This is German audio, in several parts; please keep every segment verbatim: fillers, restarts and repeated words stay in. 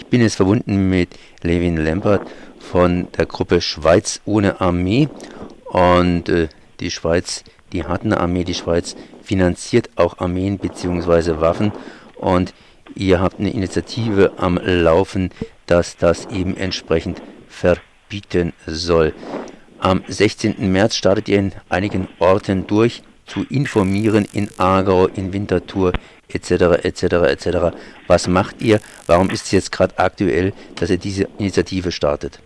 bin jetzt verbunden mit Levin Lempert von der Gruppe Schweiz ohne Armee. Und äh, die Schweiz, die hat eine Armee, die Schweiz finanziert auch Armeen bzw. Waffen. Und ihr habt eine Initiative am Laufen, dass das eben entsprechend verbieten soll. Am sechzehnten März startet ihr in einigen Orten durch, zu informieren in Aargau, in Winterthur et cetera et cetera et cetera. Was macht ihr? Warum ist es jetzt gerade aktuell, dass ihr diese Initiative startet?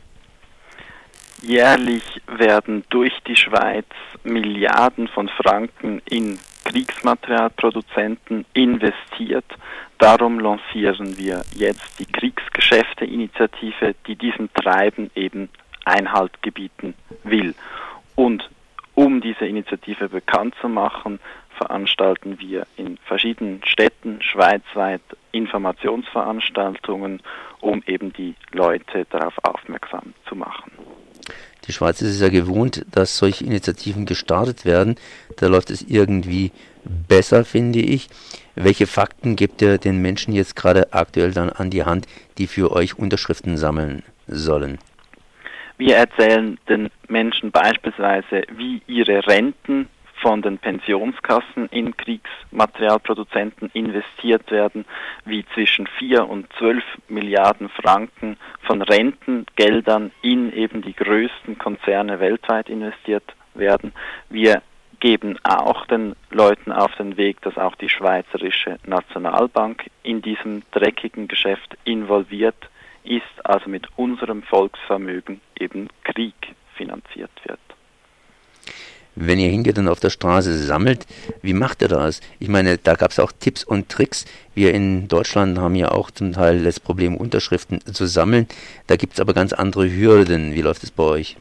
Jährlich werden durch die Schweiz Milliarden von Franken in Kriegsmaterialproduzenten investiert. Darum lancieren wir jetzt die Kriegsgeschäfte-Initiative, die diesem Treiben eben Einhalt gebieten will. Und um diese Initiative bekannt zu machen, veranstalten wir in verschiedenen Städten schweizweit Informationsveranstaltungen, um eben die Leute darauf aufmerksam zu machen. Die Schweiz ist es ja gewohnt, dass solche Initiativen gestartet werden. Da läuft es irgendwie besser, finde ich. Welche Fakten gebt ihr den Menschen jetzt gerade aktuell dann an die Hand, die für euch Unterschriften sammeln sollen? Wir erzählen den Menschen beispielsweise, wie ihre Renten von den Pensionskassen in Kriegsmaterialproduzenten investiert werden, wie zwischen vier und zwölf Milliarden Franken von Rentengeldern in eben die größten Konzerne weltweit investiert werden. Wir geben auch den Leuten auf den Weg, dass auch die Schweizerische Nationalbank in diesem dreckigen Geschäft involviert ist, also mit unserem Volksvermögen eben Krieg finanziert wird. Wenn ihr hingeht und auf der Straße sammelt, wie macht ihr das? Ich meine, da gab es auch Tipps und Tricks. Wir in Deutschland haben ja auch zum Teil das Problem, Unterschriften zu sammeln. Da gibt es aber ganz andere Hürden. Wie läuft es bei euch?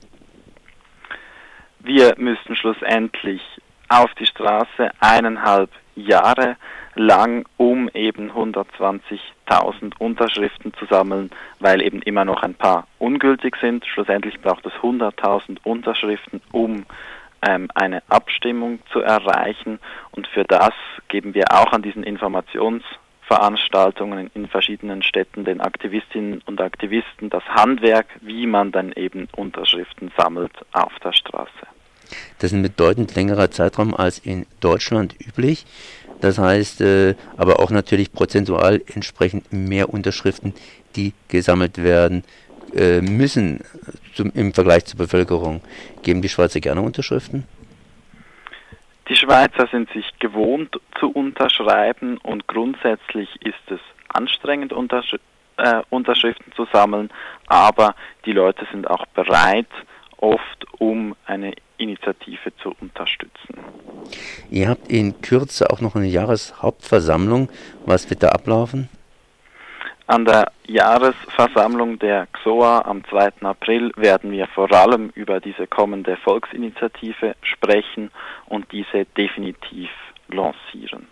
Wir müssten schlussendlich auf die Straße eineinhalb Jahre lang, um eben hundertzwanzigtausend Unterschriften zu sammeln, weil eben immer noch ein paar ungültig sind. Schlussendlich braucht es hunderttausend Unterschriften, um ähm, eine Abstimmung zu erreichen. Und für das geben wir auch an diesen Informationsveranstaltungen in verschiedenen Städten den Aktivistinnen und Aktivisten das Handwerk, wie man dann eben Unterschriften sammelt auf der Straße. Das ist ein bedeutend längerer Zeitraum als in Deutschland üblich. Das heißt, äh, aber auch natürlich prozentual entsprechend mehr Unterschriften, die gesammelt werden äh, müssen zum, im Vergleich zur Bevölkerung. Geben die Schweizer gerne Unterschriften? Die Schweizer sind sich gewohnt zu unterschreiben und grundsätzlich ist es anstrengend, Untersch äh, Unterschriften zu sammeln, aber die Leute sind auch bereit, oft um eine Initiative zu unterstützen. Ihr habt in Kürze auch noch eine Jahreshauptversammlung. Was wird da ablaufen? An der Jahresversammlung der X O A am zweiten April werden wir vor allem über diese kommende Volksinitiative sprechen und diese definitiv lancieren.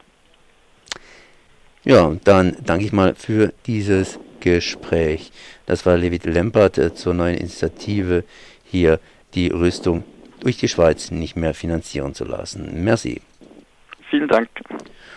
Ja, dann danke ich mal für dieses Gespräch. Das war Levin Lempert äh, zur neuen Initiative, hier die Rüstung durch die Schweiz nicht mehr finanzieren zu lassen. Merci. Vielen Dank.